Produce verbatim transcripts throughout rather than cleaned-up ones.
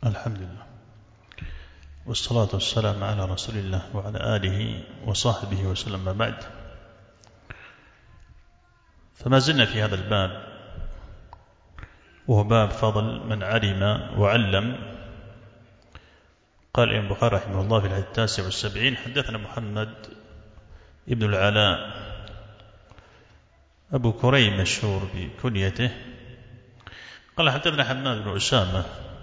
الحمد لله والصلاة والسلام على رسول الله وعلى آله وصحبه وسلم. ما بعد، فما زلنا في هذا الباب، وهو باب فضل من علم وعلم. قال الإمام البخاري رحمه الله في الحديث التاسع والسبعين: حدثنا محمد ابن العلاء أبو كريم مشهور بكنيته، قال حدثنا حماد بن أسامة،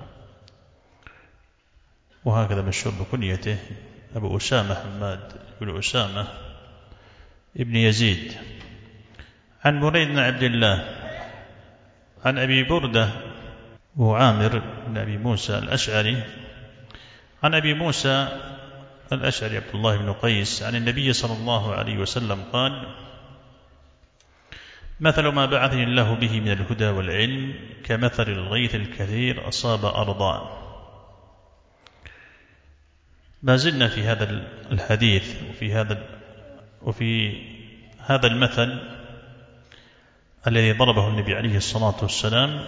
وهكذا مشهور بكنيته أبو أسامة حماد بن أسامة ابن يزيد، عن بريد بن عبد الله عن أبي بردة وعامر بن أبي موسى الأشعري عن أبي موسى الأشعري عبد الله بن قيس عن النبي صلى الله عليه وسلم قال: مثل ما بعثني الله به من الهدى والعلم كمثل الغيث الكثير أصاب أرضا. ما زلنا في هذا الحديث وفي هذا وفي هذا المثل الذي ضربه النبي عليه الصلاة والسلام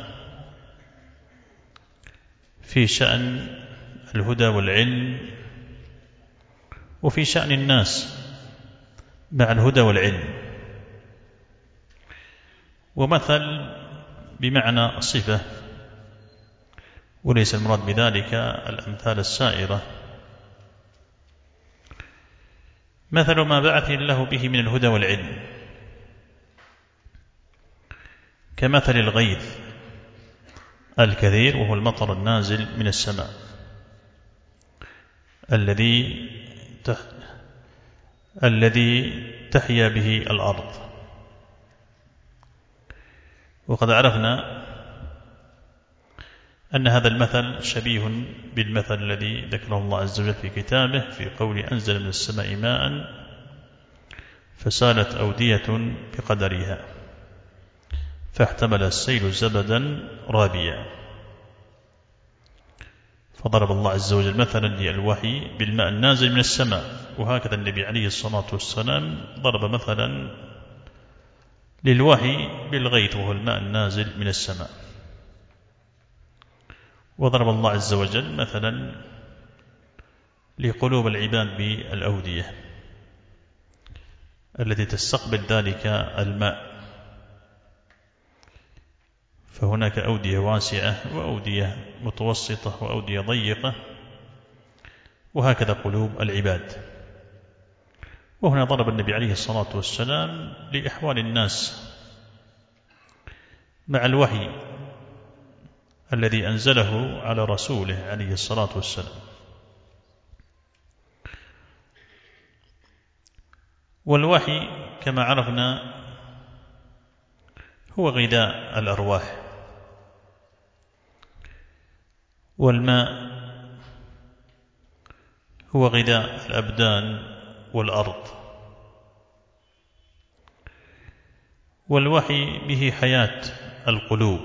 في شأن الهدى والعلم، وفي شأن الناس مع الهدى والعلم. ومثل بمعنى صفة، وليس المراد بذلك الأمثال السائرة. مثل ما بعثني الله به من الهدى والعلم كمثل الغيث الكثير، وهو المطر النازل من السماء الذي تح... الذي تحيا به الأرض. وقد عرفنا أن هذا المثل شبيه بالمثل الذي ذكره الله عز وجل في كتابه في قول: أنزل من السماء ماء فسالت أودية بقدرها فاحتمل السيل زبدا رابيا. فضرب الله عز وجل مثلا للوحي بالماء النازل من السماء، وهكذا النبي عليه الصلاة والسلام ضرب مثلا للوحي بالغيث، وهو الماء النازل من السماء. وضرب الله عز وجل مثلا لقلوب العباد بالأودية التي تستقبل ذلك الماء، فهناك أودية واسعة وأودية متوسطة وأودية ضيقة، وهكذا قلوب العباد. وهنا ضرب النبي عليه الصلاة والسلام لأحوال الناس مع الوحي الذي أنزله على رسوله عليه الصلاة والسلام. والوحي كما عرفنا هو غذاء الأرواح، والماء هو غذاء الأبدان والأرض. والوحي به حياة القلوب،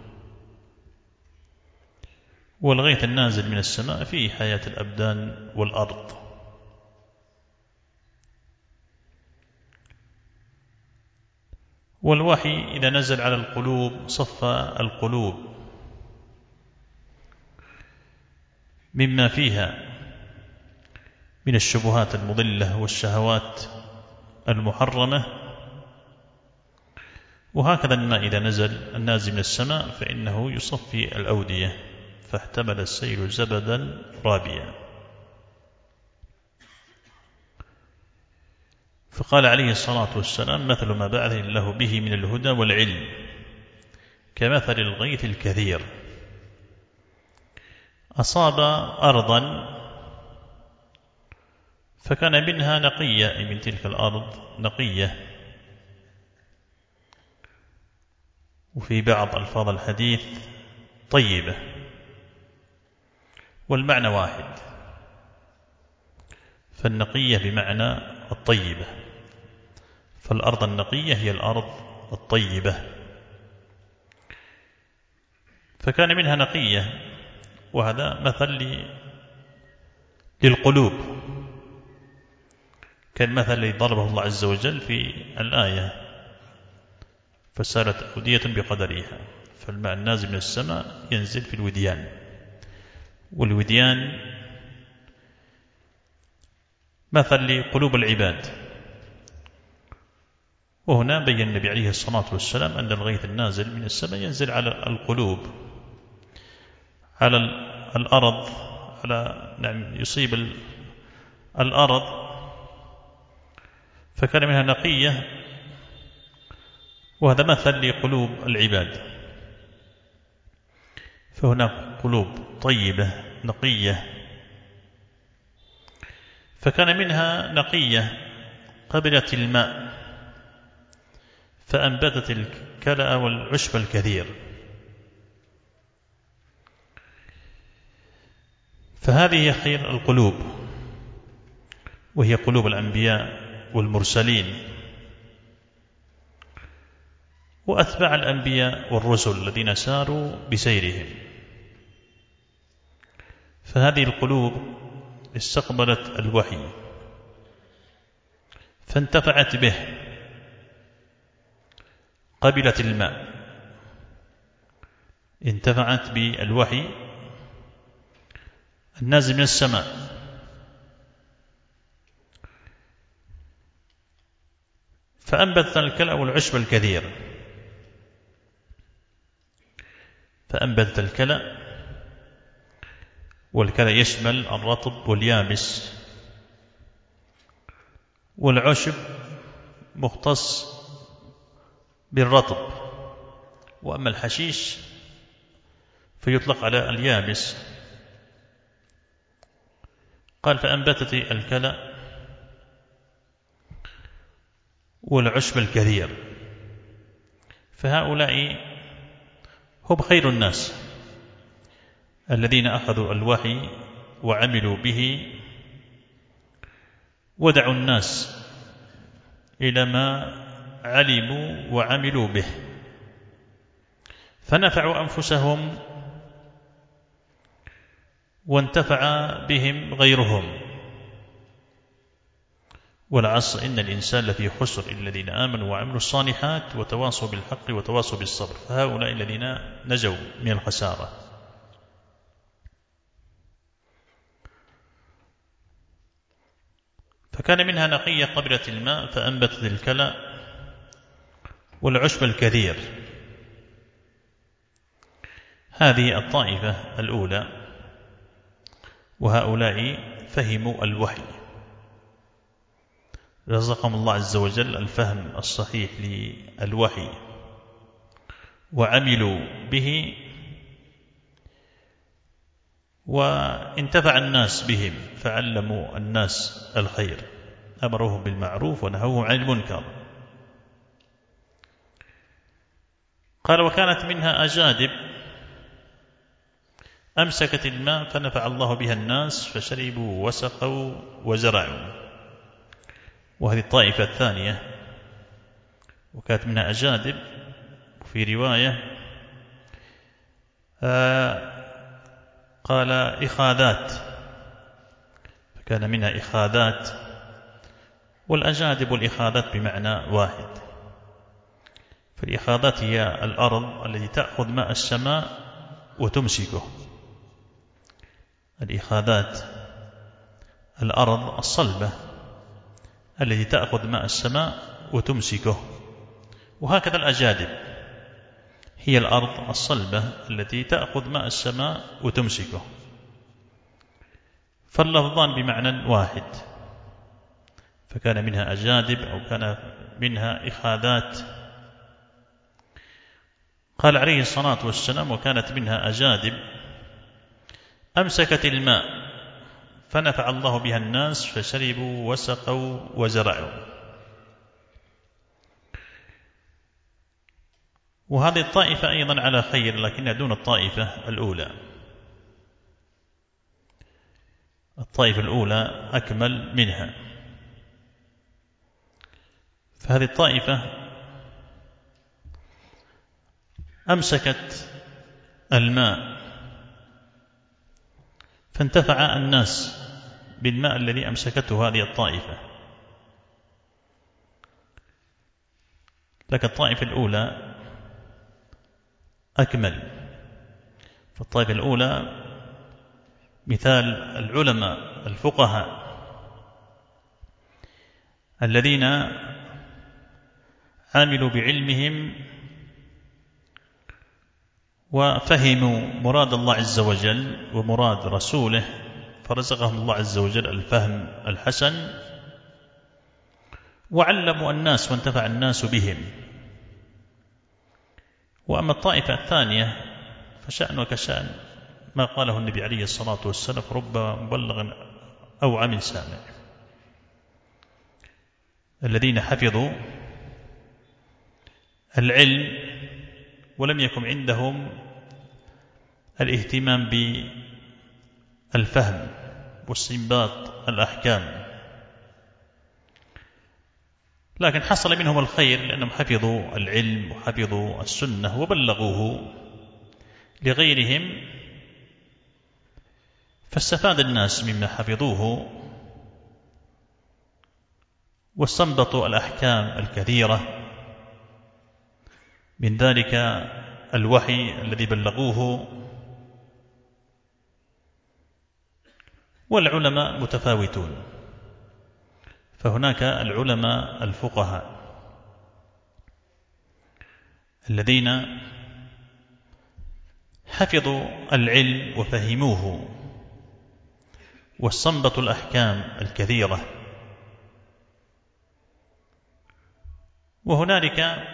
والغيث النازل من السماء فيه حياة الأبدان والأرض. والوحي إذا نزل على القلوب صفى القلوب مما فيها من الشبهات المضلة والشهوات المحرمة. وهكذا الماء إذا نزل النازل من السماء فإنه يصفي الأودية فاحتمل السيل زبدا رابيا. فقال عليه الصلاة والسلام: مثل ما بعثني الله به من الهدى والعلم كمثل الغيث الكثير أصاب أرضا فكان منها نقية، أي من تلك الأرض نقية. وفي بعض ألفاظ الحديث طيبة، والمعنى واحد، فالنقية بمعنى الطيبة، فالأرض النقية هي الأرض الطيبة. فكان منها نقية، وهذا مثل للقلوب كالمثل الذي ضربه الله عز وجل في الآية: فسالت أودية بقدرها. فالماء النازل من السماء ينزل في الوديان، والوديان مثل لقلوب العباد. وهنا بين النبي عليه الصلاة والسلام أن الغيث النازل من السماء ينزل على القلوب، على الأرض، على نعم يصيب الأرض فكان منها نقية، وهذا مثل لقلوب العباد. فهناك قلوب طيبة نقية، فكان منها نقية قبلت الماء فأنبتت الكلأ والعشب الكثير. فهذه هي خير القلوب، وهي قلوب الأنبياء والمرسلين وأتباع الأنبياء والرسل الذين ساروا بسيرهم. فهذه القلوب استقبلت الوحي فانتفعت به، قبلت الماء، انتفعت بالوحي النازل من السماء، فأنبت الكلأ والعشب الكثير. فأنبت الكلأ، والكلأ يشمل الرطب واليابس، والعشب مختص بالرطب، وأما الحشيش فيطلق على اليابس. قال فأنبتت الكلأ والعشب الكثير. فهؤلاء هم خير الناس الذين أخذوا الوحي وعملوا به ودعوا الناس إلى ما علموا وعملوا به، فنفعوا أنفسهم وانتفع بهم غيرهم. والعصر إن الإنسان لفي خسر إلا الذين آمنوا وعملوا الصالحات وتواصوا بالحق وتواصوا بالصبر، فهؤلاء الذين نجوا من الخسارة. فكان منها نقية قبلت الماء فأنبتت الكلأ والعشب الكثير. هذه الطائفة الأولى، وهؤلاء فهموا الوحي، رزقهم الله عز وجل الفهم الصحيح للوحي وعملوا به، وانتفع الناس بهم فعلموا الناس الخير، أمروهم بالمعروف ونهوهم عن المنكر. قال وكانت منها أجادب أمسكت الماء فنفع الله بها الناس فشربوا وسقوا وزرعوا. وهذه الطائفة الثانية، وكانت منها أجادب، وفي رواية آه قال إخاذات، فكان منها إخاذات، والأجادب والإخاذات بمعنى واحد. فالإخاذات هي الأرض التي تأخذ ماء السماء وتمسكه. الإخاذات الأرض الصلبة التي تأخذ ماء السماء وتمسكه، وهكذا الأجادب هي الأرض الصلبة التي تأخذ ماء السماء وتمسكه. فاللفظان بمعنى واحد، فكان منها أجادب أو كان منها إخاذات. قال عليه الصلاة والسلام وكانت منها أجادب أمسكت الماء فنفع الله بها الناس فشربوا وسقوا وزرعوا. وهذه الطائفة أيضا على خير، لكنها دون الطائفة الأولى. الطائفة الأولى أكمل منها. فهذه الطائفة أمسكت الماء فانتفع الناس بالماء الذي أمسكته هذه الطائفة. لكن الطائفة الأولى أكمل. فالطائفة الأولى مثال العلماء الفقهاء الذين عملوا بعلمهم وفهموا مراد الله عز وجل ومراد رسوله، فرزقهم الله عز وجل الفهم الحسن، وعلموا الناس وانتفع الناس بهم. وأما الطائفة الثانية فشأن كشأن ما قاله النبي عليه الصلاة والسلام: رب مبلغ أو عام سامع. الذين حفظوا العلم ولم يكن عندهم الاهتمام بالفهم واستنباط الأحكام، لكن حصل منهم الخير لأنهم حفظوا العلم وحفظوا السنة وبلغوه لغيرهم، فاستفاد الناس مما حفظوه واستنبطوا الأحكام الكثيرة من ذلك الوحي الذي بلغوه. والعلماء متفاوتون، فهناك العلماء الفقهاء الذين حفظوا العلم وفهموه واستنبطوا الأحكام الكثيرة، وهنالك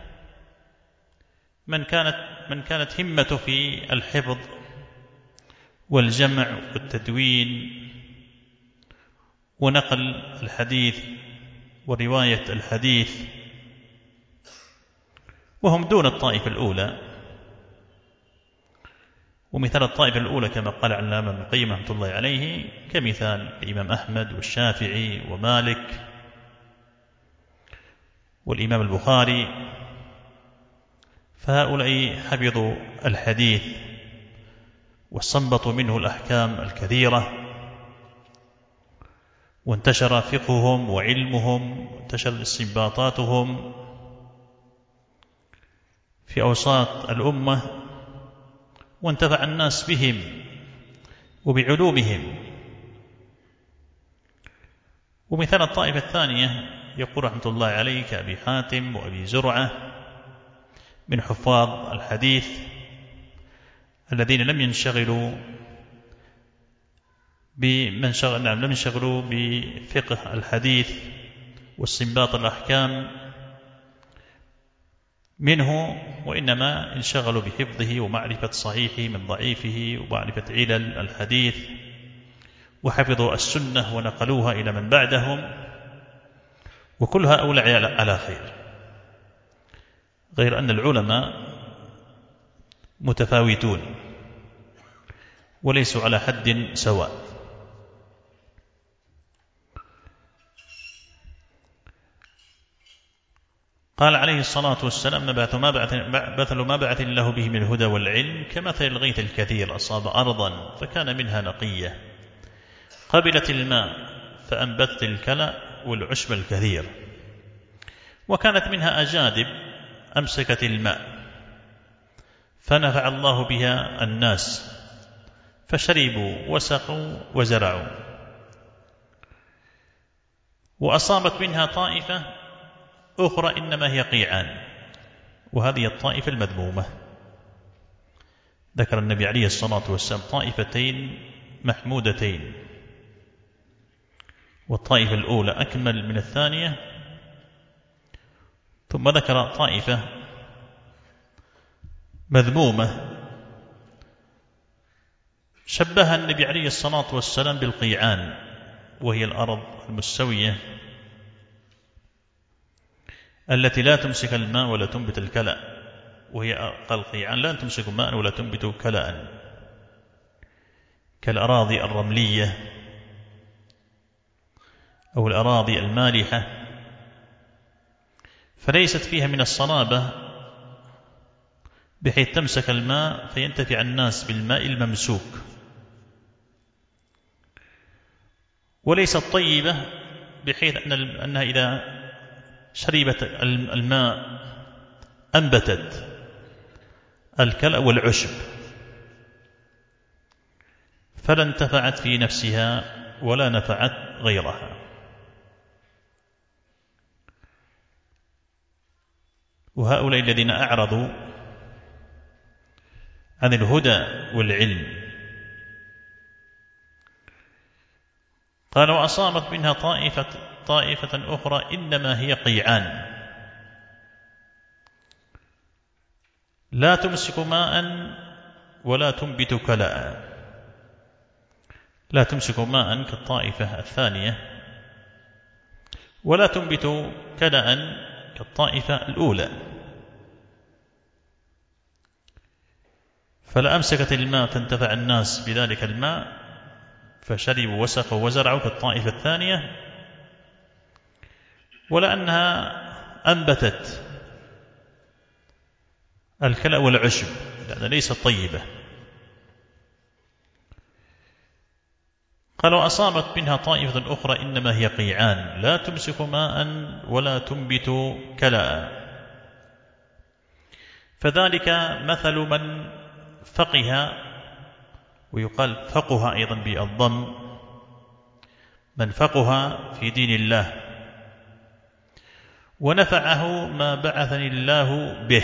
من كانت من كانت همته في الحفظ والجمع والتدوين ونقل الحديث ورواية الحديث، وهم دون الطائفة الأولى. ومثال الطائفة الأولى كما قال العلامة ابن القيم رحمة الله عليه كمثال الإمام أحمد والشافعي ومالك والإمام البخاري، فهؤلاء حفظوا الحديث واستنبطوا منه الأحكام الكثيرة، وانتشر فقههم وعلمهم وانتشر استنباطاتهم في أوساط الأمة، وانتفع الناس بهم وبعلومهم. ومثال الطائفة الثانية يقول رحمة الله عليه كأبي حاتم وأبي زرعة من حفاظ الحديث الذين لم ينشغلوا بمن شغل نعم لم ينشغلوا بفقه الحديث واستنباط الأحكام منه، وإنما انشغلوا بحفظه ومعرفة صحيحه من ضعيفه ومعرفة علل الحديث، وحفظوا السنة ونقلوها إلى من بعدهم، وكل هؤلاء على خير، غير أن العلماء متفاوتون وليسوا على حد سواء. قال عليه الصلاة والسلام: مثل ما بعث الله به من الهدى والعلم كمثل الغيث الكثير أصاب أرضا فكان منها نقية قبلت الماء فأنبتت الكلأ والعشب الكثير، وكانت منها أجادب أمسكت الماء فنفع الله بها الناس فشربوا وسقوا وزرعوا، وأصابت منها طائفة أخرى إنما هي قيعان، وهذه الطائفة المذمومة. ذكر النبي عليه الصلاة والسلام طائفتين محمودتين، والطائفة الأولى أكمل من الثانية، ثم ذكر طائفة مذمومة شبهها النبي عليه الصلاة والسلام بالقيعان، وهي الأرض المستوية التي لا تمسك الماء ولا تنبت الكلأ، وهي القيعان لا تمسك ماء ولا تنبت كلأ، كالأراضي الرملية أو الأراضي المالحة، فليست فيها من الصلابة بحيث تمسك الماء فينتفع الناس بالماء الممسوك، وليست طيبة بحيث أنها إذا شربت الماء أنبتت الكلأ والعشب، فلا انتفعت في نفسها ولا نفعت غيرها. وهؤلاء الذين أعرضوا عن الهدى والعلم قال وأصابت منها طائفة, طائفة أخرى إنما هي قيعان لا تمسك ماء ولا تنبت كلاء. لا تمسك ماء كالطائفة الثانية ولا تنبت كلاء كالطائفة الأولى. فلا أمسكت الماء فانتفع الناس بذلك الماء فشربوا وسقوا وزرعوا كالطائفة الثانية، ولا أنها أنبتت الكلأ والعشب لأنها ليست طيبة. قال وأصابت منها طائفة أخرى إنما هي قيعان لا تمسك ماء ولا تنبت كلاء. فذلك مثل من فقه، ويقال فقه أيضا بالضم، من فقه في دين الله ونفعه ما بعثني الله به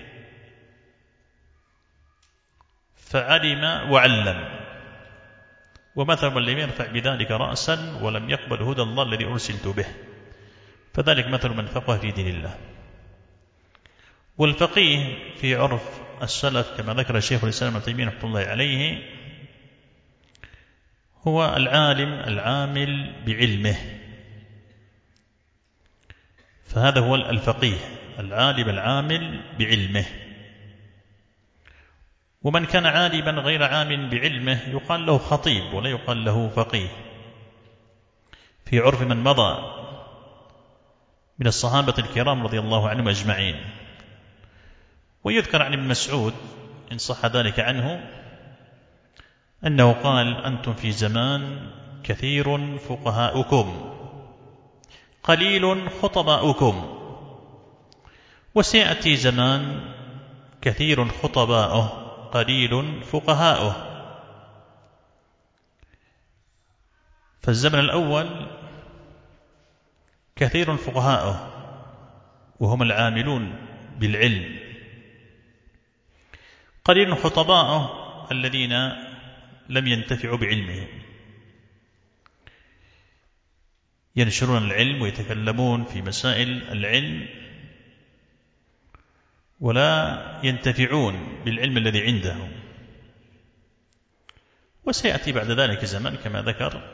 فعلم وعلم. ومثل من لم يرفع بذلك رأسا ولم يقبل هدى الله الذي أرسلت به فذلك مثل من فقه في دين الله. والفقيه في عرف السلف كما ذكر الشيخ الإسلام ابن تيمية رحمه الله عليه هو العالم العامل بعلمه. فهذا هو الفقيه العالم العامل بعلمه. ومن كان عالما غير عامل بعلمه يقال له خطيب ولا يقال له فقيه في عرف من مضى من الصحابة الكرام رضي الله عنهم أجمعين. ويذكر عن ابن مسعود إن صح ذلك عنه أنه قال أنتم في زمان كثير فقهاؤكم قليل خطباؤكم، وسيأتي زمان كثير خطباؤه قليل فقهاؤه. فالزمن الأول كثير فقهاؤه وهم العاملون بالعلم، قليل خطباؤه الذين لم ينتفعوا بعلمهم، ينشرون العلم ويتكلمون في مسائل العلم ولا ينتفعون بالعلم الذي عندهم. وسيأتي بعد ذلك زمان كما ذكر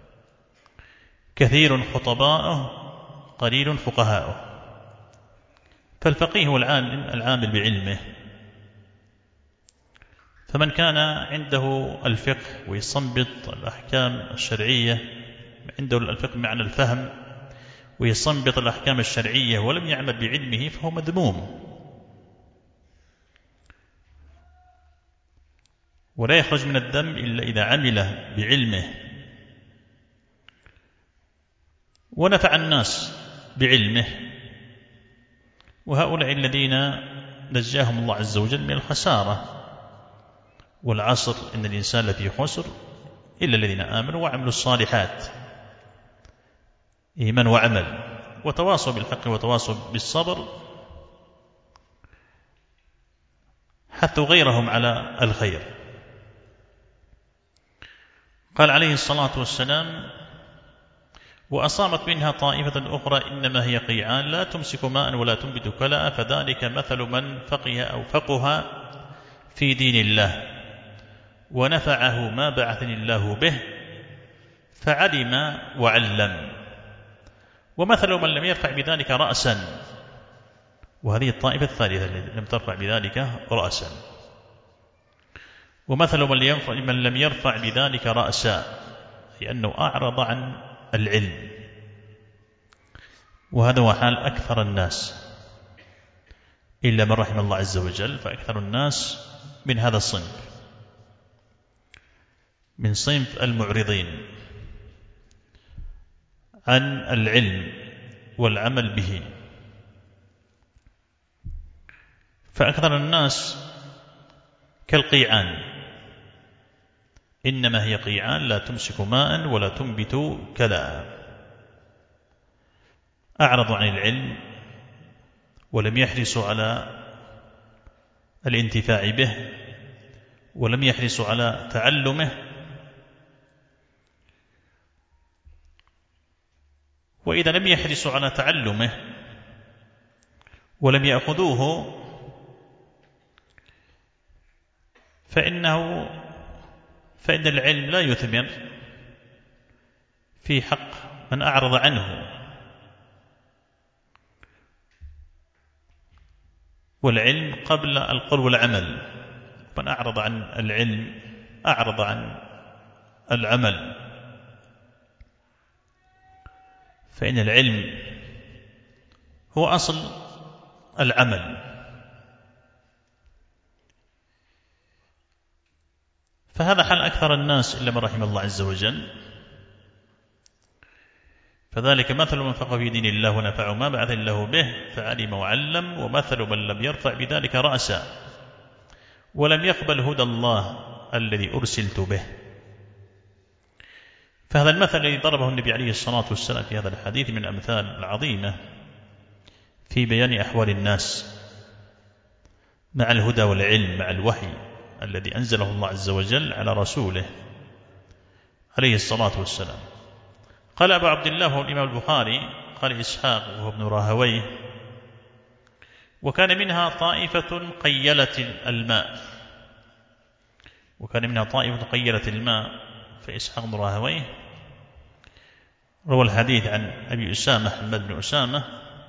كثير خطباؤه قليل فقهاؤه. فالفقيه هو العالم العامل بعلمه. فمن كان عنده الفقه ويستنبط الأحكام الشرعية، عنده الفقه معنى الفهم ويستنبط الأحكام الشرعية ولم يعمل بعلمه فهو مذموم، ولا يخرج من الذم إلا إذا عمل بعلمه ونفع الناس بعلمه. وهؤلاء الذين نجاهم الله عز وجل من الخسارة. والعصر إن الإنسان لفي خسر إلا الذين آمنوا وعملوا الصالحات، إيمان وعمل وتواصوا بالحق وتواصوا بالصبر، حثوا غيرهم على الخير. قال عليه الصلاة والسلام وأصابت منها طائفة أخرى إنما هي قيعان لا تمسك ماء ولا تنبت كلاء فذلك مثل من فقه أو فقه في دين الله ونفعه ما بعثني الله به فعلم وعلم. ومثل من لم يرفع بذلك رأسا، وهذه الطائفة الثالثة التي لم ترفع بذلك رأسا. ومثل من لم يرفع بذلك رأسا لأنه أعرض عن العلم. وهذا هو حال أكثر الناس إلا من رحم الله عز وجل. فأكثر الناس من هذا الصنف، من صنف المعرضين عن العلم والعمل به. فأكثر الناس كالقيعان إنما هي قيعان لا تمسك ماء ولا تنبت كلا. أعرضوا عن العلم ولم يحرصوا على الانتفاع به ولم يحرصوا على تعلمه، وإذا لم يحرصوا على تعلمه ولم يأخذوه فإنه فإن العلم لا يثمر في حق من أعرض عنه، والعلم قبل القول والعمل، من أعرض عن العلم أعرض عن العمل، فإن العلم هو أصل العمل. فهذا حال أكثر الناس إلا من رحم الله عز وجل. فذلك مثل من فقه في دين الله ونفعه ما بعث الله به فعلم وعلم، ومثل من لم يرفع بذلك رأسا ولم يقبل هدى الله الذي أرسلت به. فهذا المثل الذي ضربه النبي عليه الصلاة والسلام في هذا الحديث من الأمثال العظيمة في بيان أحوال الناس مع الهدى والعلم، مع الوحي الذي أنزله الله عز وجل على رسوله عليه الصلاة والسلام. قال أبو عبد الله هو الإمام البخاري، قال إسحاق وهو ابن راهويه: وكان منها طائفة قيلت الماء. وكان منها طائفة قيلت الماء. فإسحاق بن راهويه روى الحديث عن أبي أسامة حماد بن أسامة،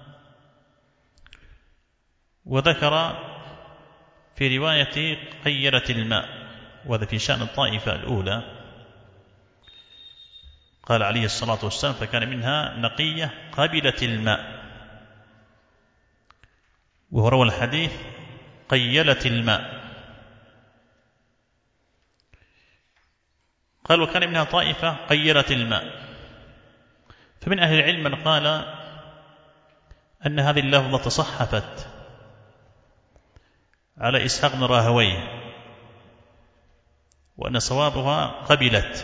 وذكر في رواية قيلت الماء، وهذا في شأن الطائفة الأولى. قال عليه الصلاة والسلام: فكان منها نقية قبلت الماء. وهو روى الحديث قيلت الماء. قال: وكان منها طائفة قيلت الماء. فمن أهل العلم من قال أن هذه اللفظة تصحفت على إسحاق بن راهويه، وأن صوابها قبلت،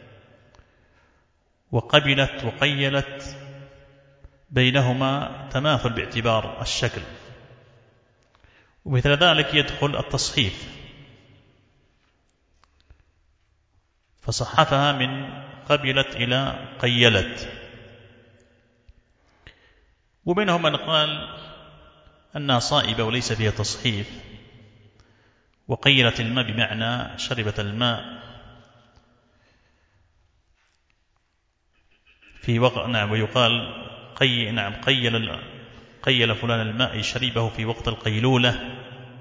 وقبلت وقيلت بينهما تماثل باعتبار الشكل، ومثل ذلك يدخل التصحيف، فصحفها من قبلت إلى قيلت. ومنهم من قال أنها صائبة وليس فيها تصحيف، وقيلت الماء بمعنى شربت الماء في وقت، نعم، ويقال قي نعم قيل قيل فلان الماء شربه في وقت القيلولة.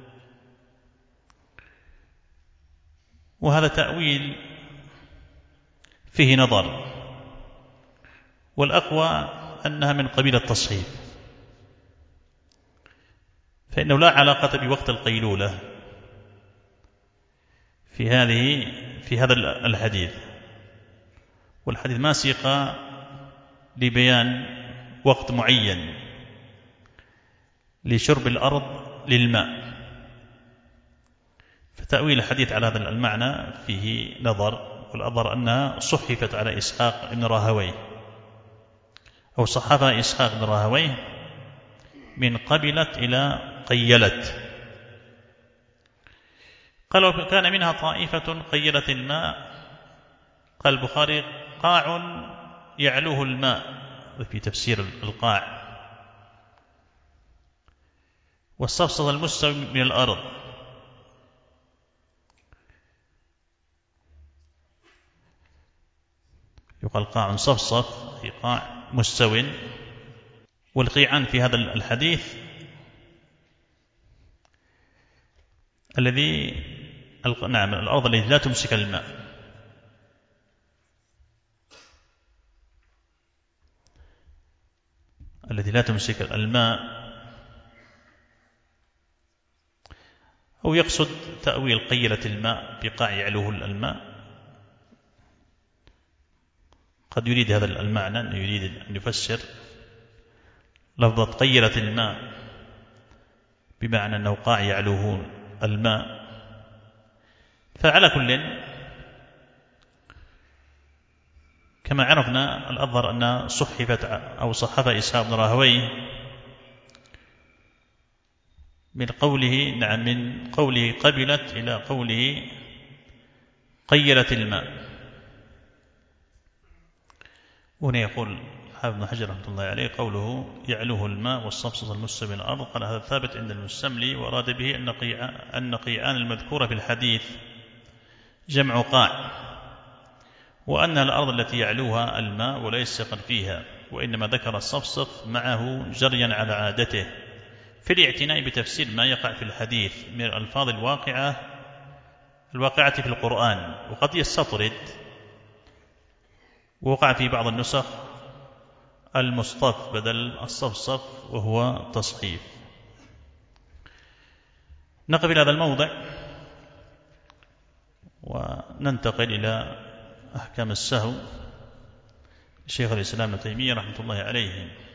وهذا تأويل فيه نظر، والأقوى أنها من قبيل التصحيف، فإنه لا علاقة بوقت القيلولة في هذه في هذا الحديث، والحديث ما سيق لبيان وقت معين لشرب الأرض للماء، فتأويل الحديث على هذا المعنى فيه نظر، والأظهر أنها صحفت على إسحاق بن راهويه، أو صحفها إسحاق بن راهويه من قبلت إلى قيلت. قال: كان منها طائفة قيلت الماء. قال البخاري: قاع يعلوه الماء، في تفسير القاع، والصفصف المستوي من الأرض. يقال قاع صفصف في قاع مستو. والقيعان في هذا الحديث الذي نعم الأرض التي لا تمسك الماء، التي لا تمسك الماء، أو يقصد تأويل قيلة الماء بقاع يعلوه الماء. قد يريد هذا المعنى أن يريد أن يفسر لفظة قيلة الماء بمعنى أنه قاع يعلوه الماء. فعلى كل كما عرفنا الأظهر أن صحفت أو صحف إسحاق بن راهويه من قوله نعم من قوله قبلت إلى قوله قيلت الماء. هنا يقول حافظ بن حجر رحمة الله عليه قوله يعلوه الماء والصفصف المسلم من الأرض، قال هذا ثابت عند المستملي، وأراد به أن قيعان المذكورة في الحديث جمع قاع، وأن الأرض التي يعلوها الماء ولا يستقر فيها، وإنما ذكر الصفصف معه جريا على عادته في الاعتناء بتفسير ما يقع في الحديث من الألفاظ الواقعة الواقعة في القرآن، وقد يستطرد، ووقع في بعض النسخ المصطف بدل الصفصف وهو تصحيف. نقف إلى هذا الموضع وننتقل إلى أحكام السهو لشيخ الإسلام ابن تيمية رحمة الله عليه.